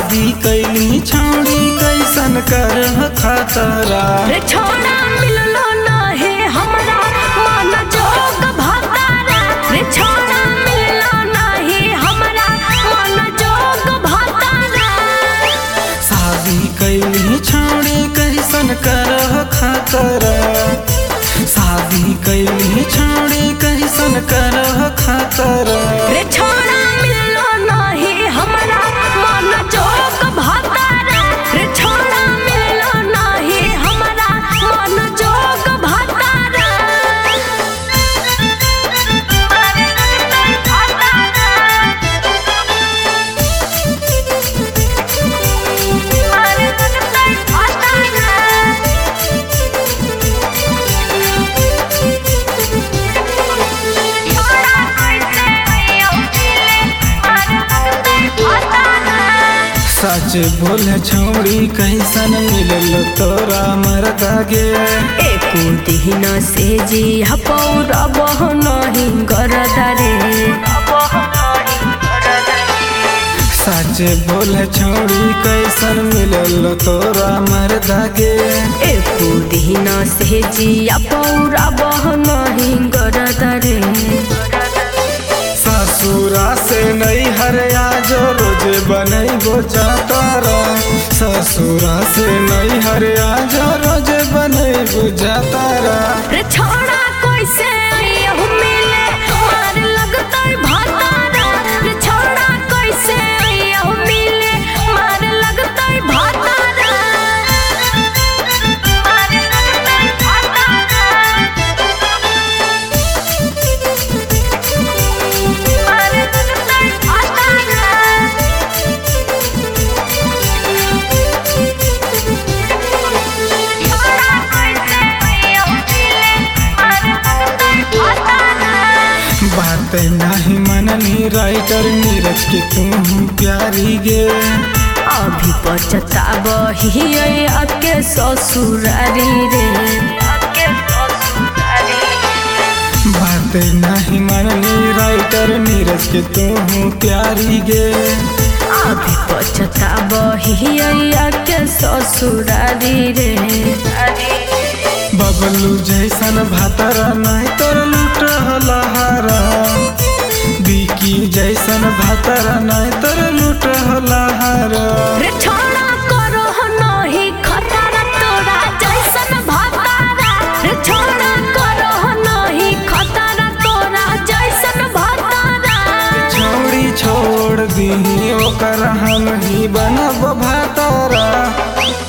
शादी कैली छौड़ी कैसन कर खतरा रे छोड़ा मिललो नाही हमरा मन जोग भातारा रे छोड़ा मिललो नाही हमरा मन जोग भातारा शादी कैली छौड़ी कैसन कर खतरा शादी कैली छौड़ी कैसन कर खतरा रे छोड़ा मिललो नाही हमरा मन जोग भातारा रे छोड़ा मिललो नाही हमरा मन जोग भातारा सच बोल छौड़ी कैसन मिलल तोरा मर्दा गे एको दिन से जी हपौरा बह नहीं गरदरे सच बोल छौड़ी कैसन मिलल तोरा मर्दा गे एको दिन से जी हपौरा बह नहीं गरदरे ससुरा से नहीं हरिया जो रोज बनैबो जातारा ससुरा से नहीं हरिया जो रोज बनैबो जातारा रे छोड़ा कैसे आइयो मिले मार लगतै भातारा रे छोड़ा कैसे आइयो मिले मार लगतै भातारा मार लगतै भातारा मार लगतै भातारा छोड़ा कैसे आइयो मिले मार लगतै भातारा बात नहीं मननी राइटर नीरज के तू प्यारी गे अभी पछताब हियै अके ससुरारी रे बात नहीं मननी राइटर नीरज के तू प्यारी गे अभी पछताब हियै अके ससुरारी रे बबलू जैसन भातरा नहीं तोर लूट लहारा बिकी जैसन भातरा नहीं तोर लूट लहारा रे छोड़ा करो नहीं खतरा तोरा जैसन भातारा रे छोड़ा करो नहीं खतरा तोरा जैसन भातारा छौड़ी छोड़ दी ओकर हम ही बनब भातारा।